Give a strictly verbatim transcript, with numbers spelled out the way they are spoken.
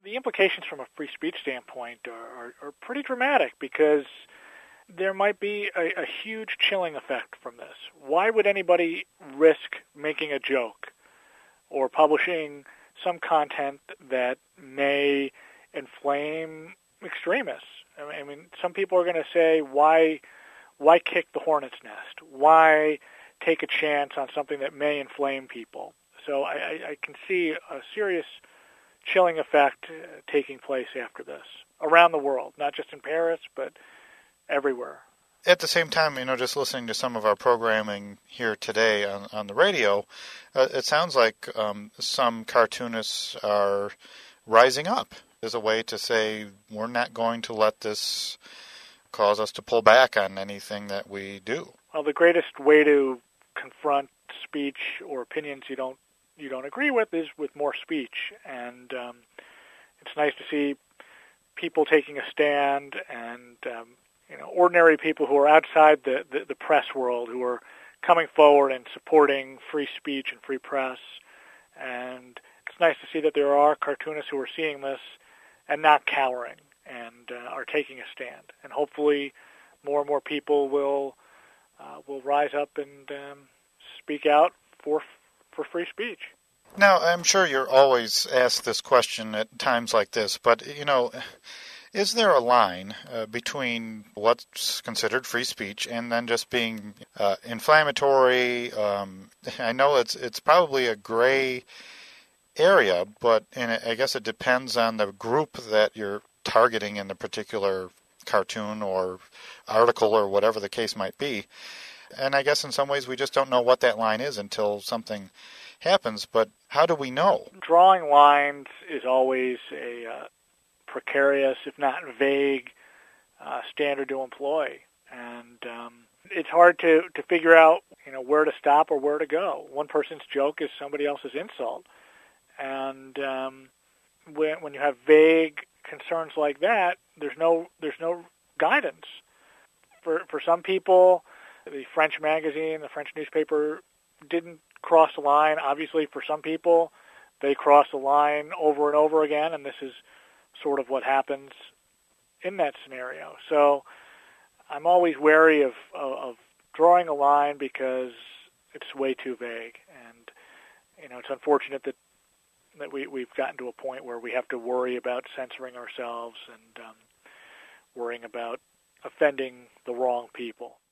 the implications from a free speech standpoint are, are, are pretty dramatic because there might be a, a huge chilling effect from this. Why would anybody risk making a joke or publishing some content that may inflame extremists? I mean, some people are going to say, why, why kick the hornet's nest? Why take a chance on something that may inflame people? So I, I, I can see a serious chilling effect uh, taking place after this around the world, not just in Paris, but everywhere. At the same time, you know, just listening to some of our programming here today on, on the radio, uh, it sounds like um, some cartoonists are rising up as a way to say, we're not going to let this cause us to pull back on anything that we do. Well, the greatest way to confront speech or opinions you don't you don't agree with is with more speech. And um, it's nice to see people taking a stand and um, you know, ordinary people who are outside the, the, the press world who are coming forward and supporting free speech and free press. And it's nice to see that there are cartoonists who are seeing this and not cowering and uh, are taking a stand. And hopefully more and more people will uh, will rise up and um, speak out for for free speech. Now, I'm sure you're always asked this question at times like this, but, you know, is there a line uh, between what's considered free speech and then just being uh, inflammatory? Um, I know it's it's probably a gray area, but and I guess it depends on the group that you're targeting in the particular cartoon or article or whatever the case might be. And I guess in some ways we just don't know what that line is until something happens. But how do we know? Drawing lines is always a uh, precarious, if not vague, uh, standard to employ. And um, it's hard to, to figure out, you know, where to stop or where to go. One person's joke is somebody else's insult. And um, when, when you have vague concerns like that, there's no there's no guidance. For for some people, the French magazine, the French newspaper didn't cross the line. Obviously, for some people, they cross the line over and over again, and this is sort of what happens in that scenario. So I'm always wary of, of, of drawing a line because it's way too vague. And, you know, it's unfortunate that that we, we've gotten to a point where we have to worry about censoring ourselves and um, worrying about offending the wrong people.